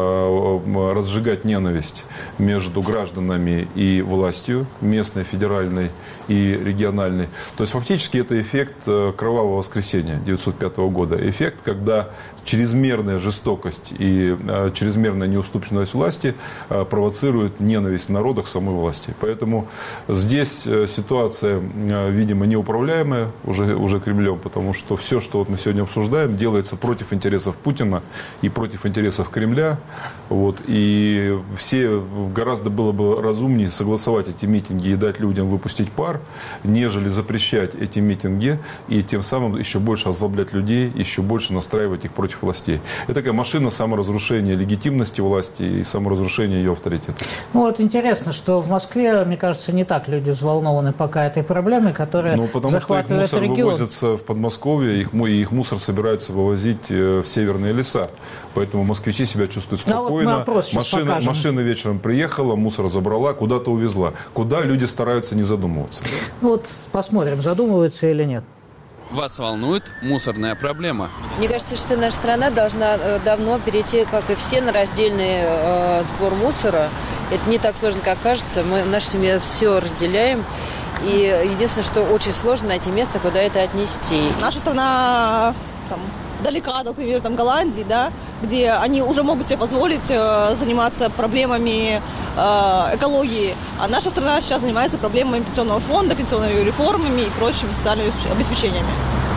разжигать ненависть между гражданами и властью, местной, федеральной и региональной. То есть, фактически, это эффект кровавого воскресенья 1905 года. Эффект, когда чрезмерная жестокость и чрезмерная неуступчивость власти провоцирует ненависть народа к самой власти. Поэтому здесь ситуация, видимо, неуправляемая уже Кремлем, потому что все, что вот мы сегодня обсуждаем, делается против интересов Путина и против интересов Кремля. Вот. И гораздо было бы разумнее согласовать эти митинги и дать людям выпустить пар, нежели запрещать эти митинги и тем самым еще больше озлоблять людей, еще больше настраивать их против властей. Это такая машина саморазрушения легитимности власти и саморазрушения ее авторитета. Ну вот интересно, что в Москве, мне кажется, не так люди взволнованы пока этой проблемой, которая захватывает регион. Потому что их мусор вывозится в Подмосковье, и их мусор собираются вывозить в северные леса. Поэтому москвичи себя чувствуют спокойно. Машина вечером приехала, мусор забрала, куда-то увезла. Куда люди стараются не задумываться. Вот посмотрим, задумываются или нет. Вас волнует мусорная проблема? Мне кажется, что наша страна должна давно перейти, как и все, на раздельный сбор мусора. Это не так сложно, как кажется. Мы в нашей семье все разделяем. И единственное, что очень сложно найти место, куда это отнести. Наша страна далека, например, Голландии, да, где они уже могут себе позволить заниматься проблемами экологии. А наша страна сейчас занимается проблемами пенсионного фонда, пенсионными реформами и прочими социальными обеспечениями.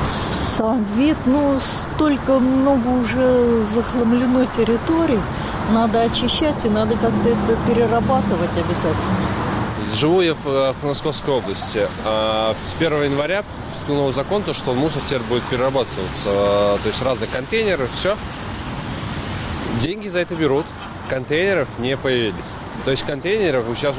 Сам вид, столько много уже захламлено территорий. Надо очищать и надо как-то это перерабатывать обязательно. Живу я в Московской области. С 1 января вступил новый закон, что мусор теперь будет перерабатываться. То есть разные контейнеры, все. Деньги за это берут. Контейнеров не появились. То есть контейнеров сейчас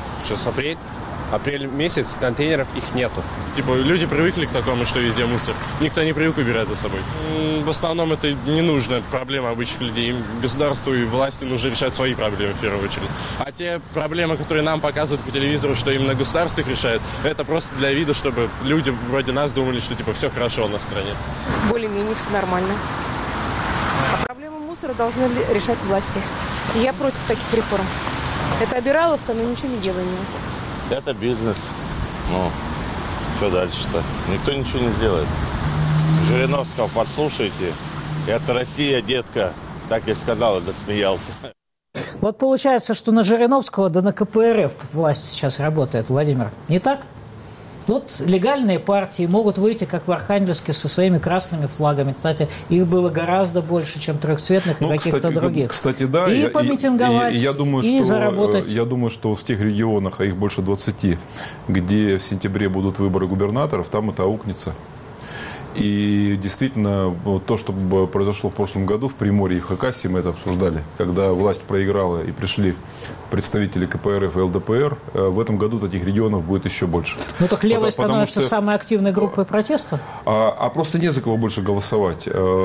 апрель месяц, контейнеров их нету. Люди привыкли к такому, что везде мусор. Никто не привык убирать за собой. В основном это не нужно, это проблема обычных людей. Им государству и власти нужно решать свои проблемы в первую очередь. А те проблемы, которые нам показывают по телевизору, что именно государство их решает, это просто для вида, чтобы люди вроде нас думали, что все хорошо у нас в стране. Более-менее все нормально. А проблему мусора должны решать власти. И я против таких реформ. Это обираловка, но ничего не делание. Это бизнес. Что дальше-то? Никто ничего не сделает. Жириновского послушайте. Это Россия, детка. Так и сказал, и засмеялся. Вот получается, что на Жириновского да на КПРФ власть сейчас работает, Владимир. Не так? Вот легальные партии могут выйти, как в Архангельске, со своими красными флагами. Кстати, их было гораздо больше, чем трехцветных и каких-то других. Кстати, да. И помитинговать, и заработать. Я думаю, что в тех регионах, а их больше 20, где в сентябре будут выборы губернаторов, там это аукнется. И действительно, то, что произошло в прошлом году в Приморье и в Хакасии, мы это обсуждали, когда власть проиграла и пришли представители КПРФ и ЛДПР, в этом году таких регионов будет еще больше. Ну так левая становится самой активной группой протеста? А просто не за кого больше голосовать.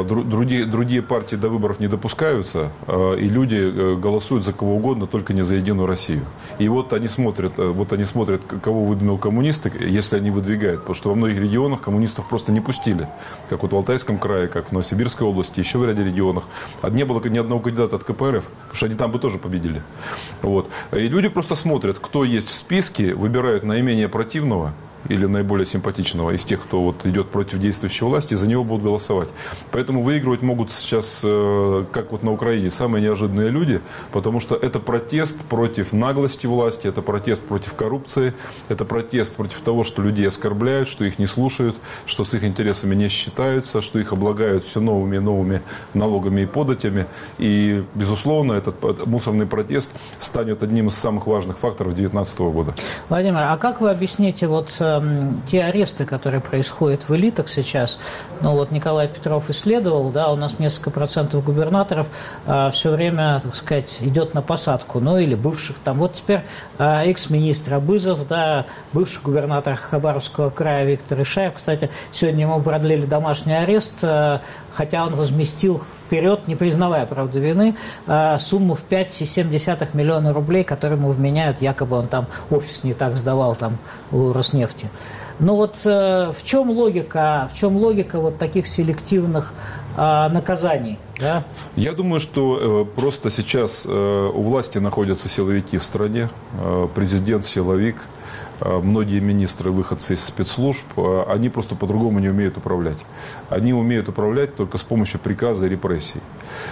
Другие партии до выборов не допускаются, и люди голосуют за кого угодно, только не за Единую Россию. И вот они смотрят, кого выдвинул коммунисты, если они выдвигают. Потому что во многих регионах коммунистов просто не пустили. Как вот в Алтайском крае, как в Новосибирской области, еще в ряде регионах. Не было ни одного кандидата от КПРФ, потому что они там бы тоже победили. Вот. И люди просто смотрят, кто есть в списке, выбирают наименее противного или наиболее симпатичного из тех, кто вот идет против действующей власти, за него будут голосовать. Поэтому выигрывать могут сейчас, как вот на Украине, самые неожиданные люди, потому что это протест против наглости власти, это протест против коррупции, это протест против того, что людей оскорбляют, что их не слушают, что с их интересами не считаются, что их облагают все новыми и новыми налогами и податями. И, безусловно, этот мусорный протест станет одним из самых важных факторов 2019 года. Владимир, а как вы объясните вот те аресты, которые происходят в элитах сейчас? Ну вот Николай Петров исследовал, да, у нас несколько процентов губернаторов все время, так сказать, идет на посадку, ну или бывших там. Вот теперь экс-министр Абызов, да, бывший губернатор Хабаровского края Виктор Ишаев, кстати, сегодня ему продлили домашний арест, хотя он возместил вперед, не признавая, правда, вины, сумму в 5,7 миллиона рублей, которые ему вменяют, якобы он там офис не так сдавал там у Роснефти. Но вот в чем логика вот таких селективных наказаний? Да? Я думаю, что просто сейчас у власти находятся силовики в стране, президент силовик, многие министры, выходцы из спецслужб, они просто по-другому не умеют управлять. Они умеют управлять только с помощью приказа и репрессий.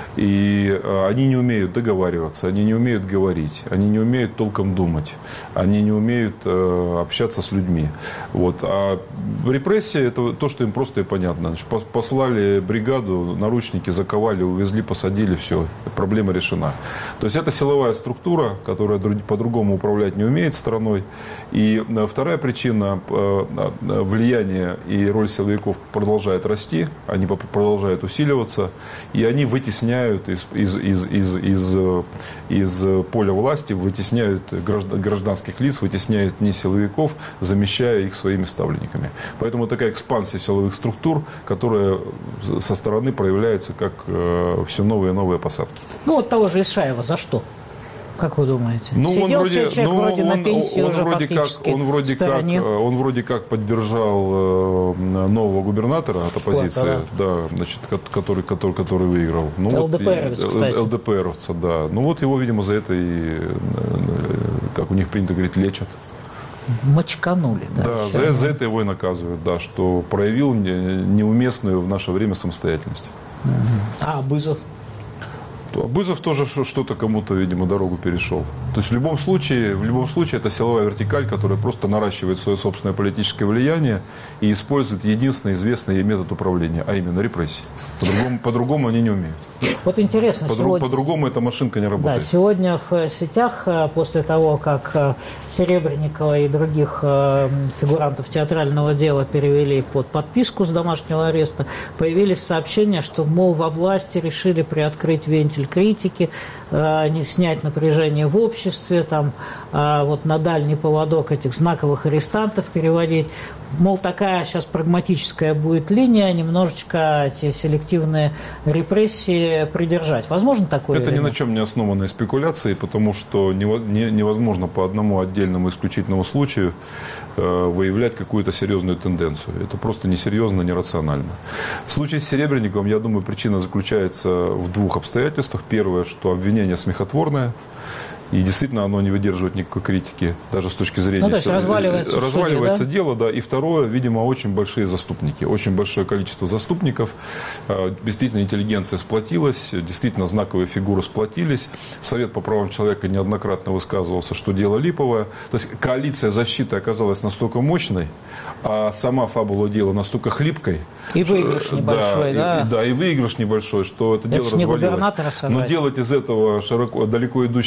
И они не умеют договариваться, они не умеют говорить, они не умеют толком думать, они не умеют общаться с людьми. Вот. А репрессии – это то, что им просто и понятно. Значит, послали бригаду, наручники заковали, увезли, посадили, все, проблема решена. То есть это силовая структура, которая по-другому управлять не умеет страной. И вторая причина – влияние и роль силовиков продолжает расти, они продолжают усиливаться, и они вытесняют из поля власти, вытесняют гражданских лиц, вытесняют не силовиков, замещая их своими ставленниками. Поэтому такая экспансия силовых структур, которая со стороны проявляется как все новые и новые посадки. Ну вот того же Ишаева за что? Как вы думаете? Ну, сидел человек вроде на пенсии уже фактически в стороне. Он вроде как поддержал нового губернатора от оппозиции, да, значит, который выиграл. Ну, ЛДПРовец, кстати. ЛДПРовца, да. Ну вот его, видимо, за это и, как у них принято говорить, лечат. Мочканули, да. Да, за это его и наказывают, да, что проявил неуместную в наше время самостоятельность. А Абызов? Абызов тоже что-то кому-то, видимо, дорогу перешел. То есть в любом случае это силовая вертикаль, которая просто наращивает свое собственное политическое влияние и использует единственный известный ей метод управления, а именно репрессии. По-другому они не умеют. Вот интересно, по-другому эта машинка не работает. Да, сегодня в сетях, после того, как Серебренникова и других фигурантов театрального дела перевели под подписку с домашнего ареста, появились сообщения, что, мол, во власти решили приоткрыть вентиль критики, не снять напряжение в обществе, там, вот на дальний поводок этих знаковых арестантов переводить. Мол, такая сейчас прагматическая будет линия, немножечко эти селективные репрессии придержать. Возможно такое? Это ни на чем не основанные спекуляции, потому что невозможно по одному отдельному исключительному случаю выявлять какую-то серьезную тенденцию. Это просто несерьезно, нерационально. В случае с Серебренниковым, я думаю, причина заключается в двух обстоятельствах. Первое, что обвинение смехотворное. И действительно оно не выдерживает никакой критики, даже с точки зрения... Ну, то есть разваливается дело, да. И второе, видимо, очень большие заступники. Очень большое количество заступников. Действительно, интеллигенция сплотилась, действительно, знаковые фигуры сплотились. Совет по правам человека неоднократно высказывался, что дело липовое. То есть коалиция защиты оказалась настолько мощной, а сама фабула дела настолько хлипкой. И выигрыш небольшой, да? И выигрыш небольшой, что это дело развалилось. Но делать из этого далеко идущий вывод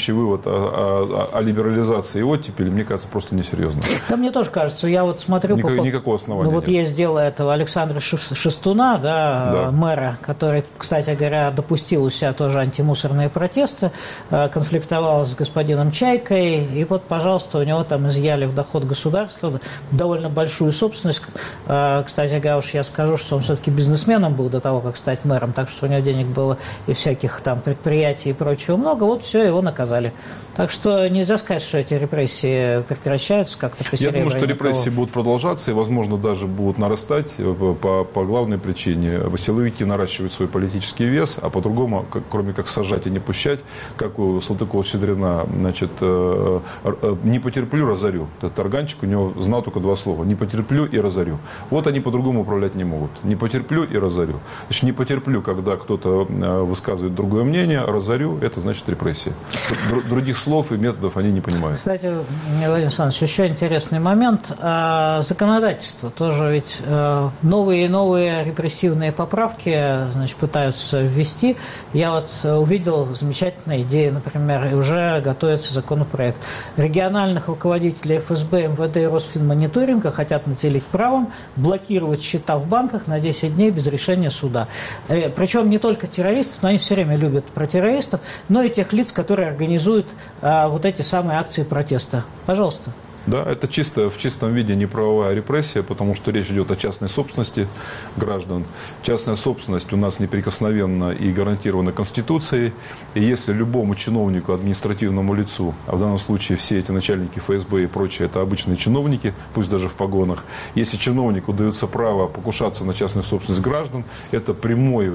о либерализации и оттепели, мне кажется, просто несерьезно. Да, мне тоже кажется. Я вот смотрю... Никакого основания вот нет. есть дело этого Александра Шестуна, да, мэра, который, кстати говоря, допустил у себя тоже антимусорные протесты, конфликтовал с господином Чайкой, и вот, пожалуйста, у него там изъяли в доход государства довольно большую собственность. Кстати говоря, уж я скажу, что он все-таки бизнесменом был до того, как стать мэром, так что у него денег было и всяких там предприятий и прочего много, вот все, его наказали. Так что нельзя сказать, что эти репрессии прекращаются как-то по Я думаю, что репрессии будут продолжаться и, возможно, даже будут нарастать по главной причине. Силовики наращивают свой политический вес, а по-другому, кроме как сажать и не пущать, как у Салтыкова-Щедрина, значит, не потерплю, разорю. Этот органчик у него знал только два слова: не потерплю и разорю. Вот они по-другому управлять не могут. Не потерплю и разорю. Значит, не потерплю, когда кто-то высказывает другое мнение, разорю, это значит репрессия. Других слов и методов они не понимают. Кстати, Владимир Александрович, еще интересный момент. Законодательство тоже ведь новые и новые репрессивные поправки, значит, пытаются ввести. Я вот увидел замечательные идеи, например, и уже готовится законопроект. Региональных руководителей ФСБ, МВД и Росфинмониторинга хотят наделить правом блокировать счета в банках на 10 дней без решения суда. Причем не только террористов, но они все время любят про террористов, но и тех лиц, которые организуют вот эти самые акции протеста. Пожалуйста. Да, это в чистом виде неправовая репрессия, потому что речь идет о частной собственности граждан. Частная собственность у нас неприкосновенна и гарантирована Конституцией. И если любому чиновнику, административному лицу, а в данном случае все эти начальники ФСБ и прочее, это обычные чиновники, пусть даже в погонах, если чиновнику дается право покушаться на частную собственность граждан, это прямое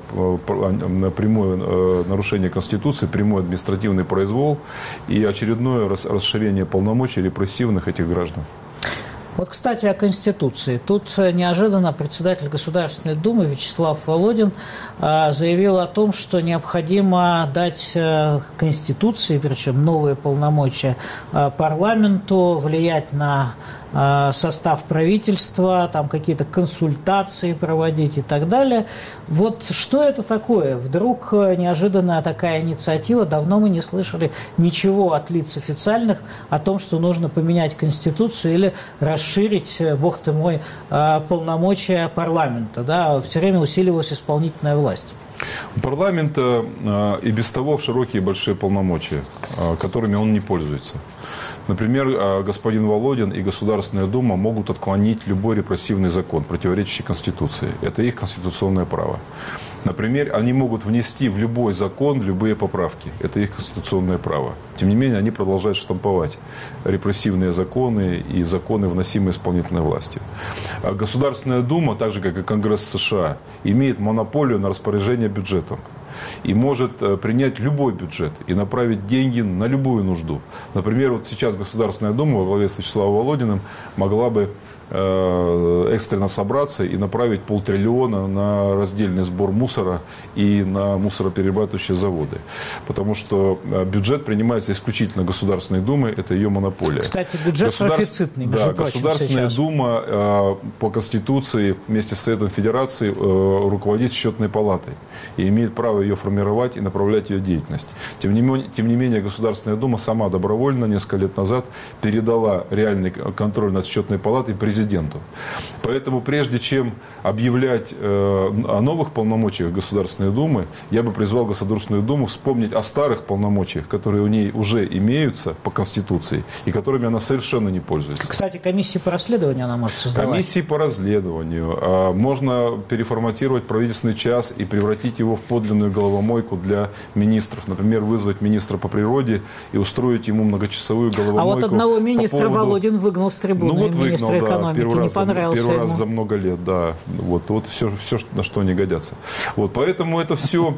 нарушение Конституции, прямой административный произвол и очередное расширение полномочий репрессивных этих граждан. Вот, кстати, о Конституции. Тут неожиданно председатель Государственной Думы Вячеслав Володин заявил о том, что необходимо дать Конституции, причем новые полномочия парламенту, влиять на состав правительства, там какие-то консультации проводить и так далее. Вот что это такое? Вдруг неожиданная такая инициатива, давно мы не слышали ничего от лиц официальных о том, что нужно поменять Конституцию или расширить, бог ты мой, полномочия парламента. Да? Все время усиливалась исполнительная власть. У парламента и без того широкие большие полномочия, которыми он не пользуется. Например, господин Володин и Государственная Дума могут отклонить любой репрессивный закон, противоречащий Конституции. Это их конституционное право. Например, они могут внести в любой закон любые поправки. Это их конституционное право. Тем не менее, они продолжают штамповать репрессивные законы и законы, вносимые исполнительной властью. Государственная Дума, так же как и Конгресс США, имеет монополию на распоряжение бюджетом. И может принять любой бюджет и направить деньги на любую нужду. Например, вот сейчас Государственная Дума во главе с Вячеславом Володиным могла бы экстренно собраться и направить 500 миллиона на раздельный сбор мусора и на мусороперерабатывающие заводы. Потому что бюджет принимается исключительно Государственной Думой, это ее монополия. Кстати, бюджет профицитный, да, Государственная Дума по Конституции вместе с Советом Федерации руководит счетной палатой и имеет право ее формировать и направлять ее деятельность. Тем не менее, Государственная Дума сама добровольно несколько лет назад передала реальный контроль над счетной палатой президенту. Поэтому прежде чем объявлять о новых полномочиях Государственной Думы, я бы призвал Государственную Думу вспомнить о старых полномочиях, которые у ней уже имеются по Конституции и которыми она совершенно не пользуется. Кстати, комиссии по расследованию она может создавать. Комиссии по расследованию. Можно переформатировать правительственный час и превратить его в подлинную головомойку для министров. Например, вызвать министра по природе и устроить ему многочасовую головомойку. А вот одного министра по поводу... Володин выгнал с трибуны, министра экономики. Первый раз за много лет, да. Вот все, на что они годятся. Вот, поэтому это все,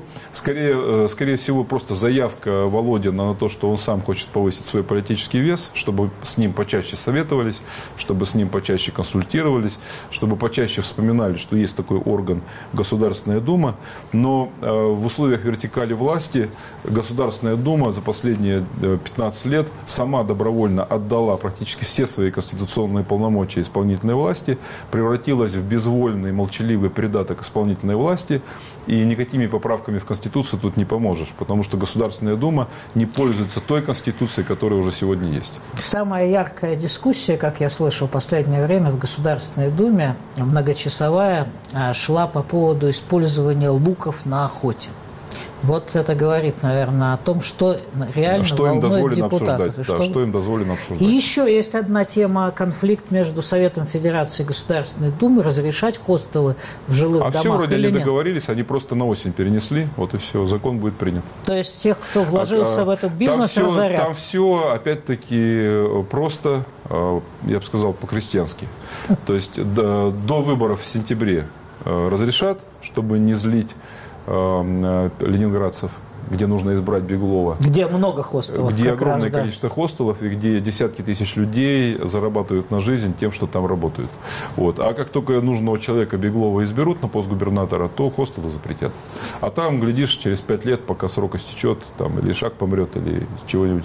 скорее всего, просто заявка Володина на то, что он сам хочет повысить свой политический вес, чтобы с ним почаще советовались, чтобы с ним почаще консультировались, чтобы почаще вспоминали, что есть такой орган Государственная Дума. Но в условиях вертикали власти Государственная Дума за последние 15 лет сама добровольно отдала практически все свои конституционные полномочия исполнительной исполнительной власти, превратилась в безвольный, молчаливый придаток исполнительной власти, и никакими поправками в Конституцию тут не поможешь, потому что Государственная Дума не пользуется той Конституцией, которая уже сегодня есть. Самая яркая дискуссия, как я слышал в последнее время в Государственной Думе, многочасовая, шла по поводу использования луков на охоте. Вот это говорит, наверное, о том, что реально волнует депутатов. Что им дозволено обсуждать. И еще есть одна тема, конфликт между Советом Федерации и Государственной Думой, разрешать хостелы в жилых домах или нет. А все вроде они договорились, они просто на осень перенесли, вот и все, закон будет принят. То есть тех, кто вложился в этот бизнес, разорят. Там все, опять-таки, просто, я бы сказал, по-крестьянски. То есть до выборов в сентябре разрешат, чтобы не злить ленинградцев, где нужно избрать Беглова. Где много хостелов. Где огромное количество хостелов, и где десятки тысяч людей зарабатывают на жизнь тем, что там работают. Вот. А как только нужного человека Беглова изберут на пост губернатора, то хостелы запретят. А там, глядишь, через 5 лет, пока срок истечет, там, или Ишак помрет, или чего-нибудь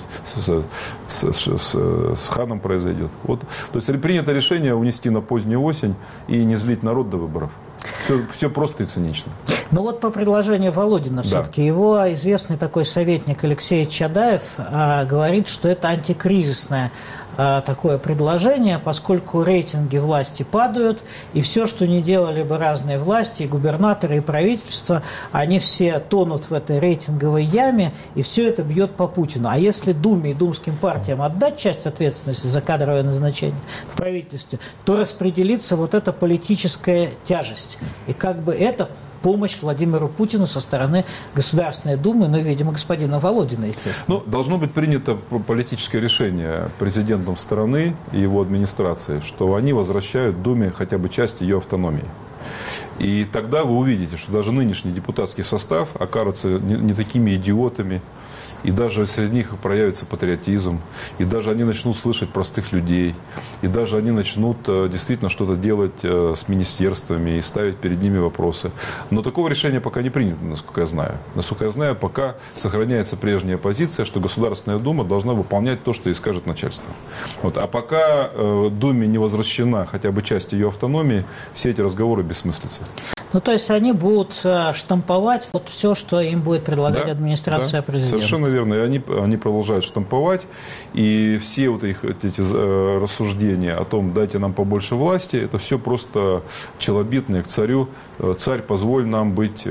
с ханом произойдет. Вот. То есть принято решение унести на позднюю осень и не злить народ до выборов. Все просто и цинично. Ну вот по предложению Володина все-таки, его известный такой советник Алексей Чадаев говорит, что это антикризисное такое предложение, поскольку рейтинги власти падают, и все, что не делали бы разные власти, и губернаторы, и правительство, они все тонут в этой рейтинговой яме, и все это бьет по Путину. А если Думе и думским партиям отдать часть ответственности за кадровое назначение в правительстве, то распределится вот эта политическая тяжесть. И как бы это помощь Владимиру Путину со стороны Государственной Думы, ну, видимо, господина Володина, естественно. Ну, должно быть принято политическое решение президентом страны и его администрации, что они возвращают Думе хотя бы часть ее автономии. И тогда вы увидите, что даже нынешний депутатский состав окажется не такими идиотами, и даже среди них проявится патриотизм, и даже они начнут слышать простых людей, и даже они начнут действительно что-то делать с министерствами и ставить перед ними вопросы. Но такого решения пока не принято, насколько я знаю. Насколько я знаю, пока сохраняется прежняя позиция, что Государственная Дума должна выполнять то, что ей скажет начальство. Вот. А пока Думе не возвращена хотя бы часть ее автономии, все эти разговоры бессмыслицы. Ну, то есть они будут штамповать вот все, что им будет предлагать администрация президента. Совершенно верно. И они продолжают штамповать. И все вот эти рассуждения о том, дайте нам побольше власти, это все просто челобитные к царю. Царь, позволь нам быть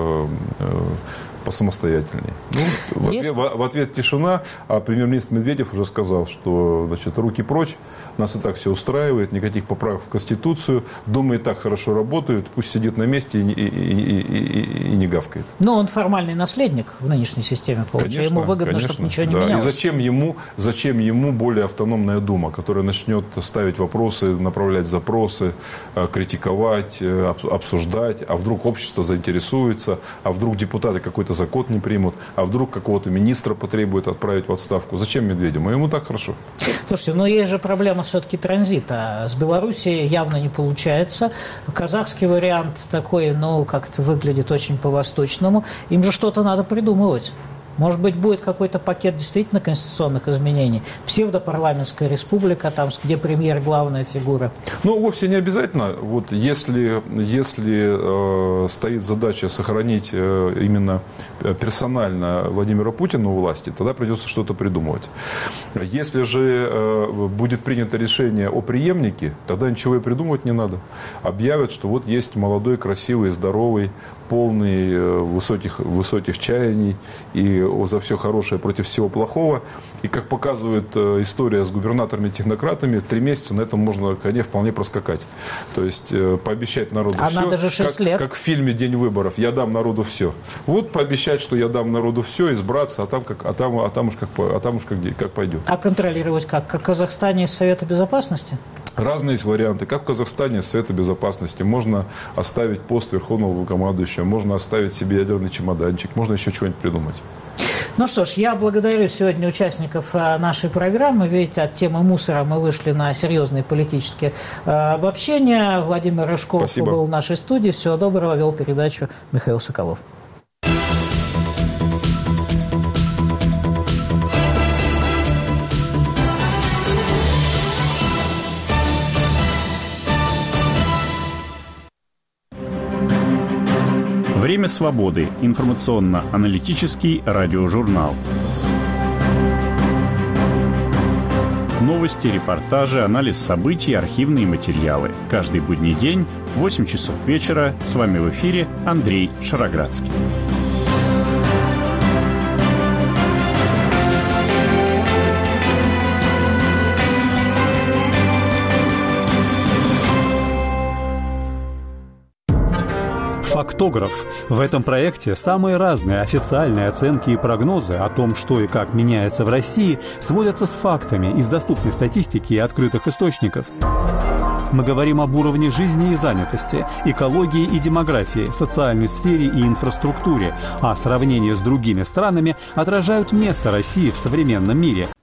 посамостоятельнее. Ну, в ответ тишина, а премьер-министр Медведев уже сказал, что, значит, руки прочь, нас и так все устраивает, никаких поправок в Конституцию, Дума и так хорошо работает, пусть сидит на месте и не гавкает. Но он формальный наследник в нынешней системе, получается. Ему выгодно, чтобы ничего не менялось. И зачем ему более автономная Дума, которая начнет ставить вопросы, направлять запросы, критиковать, обсуждать, а вдруг общество заинтересуется, а вдруг депутаты какой-то закон не примут, а вдруг какого-то министра потребуют отправить в отставку. Зачем Медведеву? Ему так хорошо. Слушайте, но есть же проблема все-таки транзита. С Белоруссией явно не получается. Казахский вариант такой, ну, как-то выглядит очень по-восточному. Им же что-то надо придумывать. Может быть, будет какой-то пакет действительно конституционных изменений? Псевдопарламентская республика, там, где премьер главная фигура. Ну, вовсе не обязательно. Вот если стоит задача сохранить именно персонально Владимира Путина у власти, тогда придется что-то придумывать. Если же будет принято решение о преемнике, тогда ничего и придумывать не надо. Объявят, что вот есть молодой, красивый, здоровый, полный высоких чаяний и за все хорошее против всего плохого. И, как показывает история с губернаторами-технократами, 3 месяца на этом можно коне вполне проскакать. То есть пообещать народу все, надо же 6 лет. Как в фильме «День выборов». Я дам народу все. Вот пообещать, что я дам народу все, избраться, а там уж как пойдет. А контролировать как? Как в Казахстане из Совета Безопасности? Разные есть варианты. Как в Казахстане из Совета Безопасности. Можно оставить пост верховного главнокомандующего, можно оставить себе ядерный чемоданчик, можно еще чего-нибудь придумать. Ну что ж, я благодарю сегодня участников нашей программы. Видите, от темы мусора мы вышли на серьезные политические обобщения. Владимир Рыжков был в нашей студии. Всего доброго. Вел передачу Михаил Соколов. Время свободы. Информационно-аналитический радиожурнал. Новости, репортажи, анализ событий, архивные материалы. Каждый будний день в 8 часов вечера. С вами в эфире Андрей Шароградский. Фактограф. В этом проекте самые разные официальные оценки и прогнозы о том, что и как меняется в России, сводятся с фактами из доступной статистики и открытых источников. Мы говорим об уровне жизни и занятости, экологии и демографии, социальной сфере и инфраструктуре, а сравнение с другими странами отражают место России в современном мире,